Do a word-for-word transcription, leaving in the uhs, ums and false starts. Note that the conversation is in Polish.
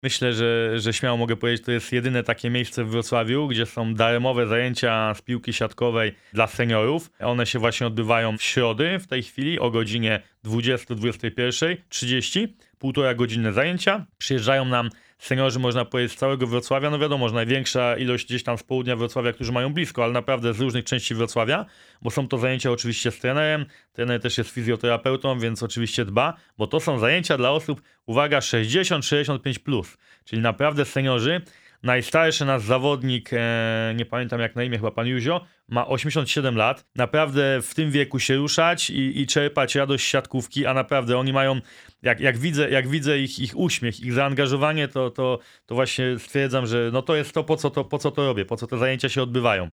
Myślę, że, że śmiało mogę powiedzieć, to jest jedyne takie miejsce w Wrocławiu, gdzie są darmowe zajęcia z piłki siatkowej dla seniorów. One się właśnie odbywają w środy w tej chwili o godzinie dwudziestej do dwudziestej pierwszej trzydzieści. Półtora godzinne zajęcia. Przyjeżdżają nam seniorzy, można powiedzieć, z całego Wrocławia. No wiadomo, że największa ilość gdzieś tam z południa Wrocławia, którzy mają blisko, ale naprawdę z różnych części Wrocławia, bo są to zajęcia oczywiście z trenerem. Trener też jest fizjoterapeutą, więc oczywiście dba, bo to są zajęcia dla osób, uwaga, sześćdziesiąt sześćdziesiąt pięć plus, czyli naprawdę seniorzy. Najstarszy nasz zawodnik, e, nie pamiętam jak na imię, chyba pan Józio, ma osiemdziesiąt siedem lat. Naprawdę w tym wieku się ruszać i, i czerpać radość z siatkówki, a naprawdę oni mają, jak, jak widzę, jak widzę ich, ich uśmiech, ich zaangażowanie, to, to, to właśnie stwierdzam, że no to jest to po, co to, po co to robię, po co te zajęcia się odbywają.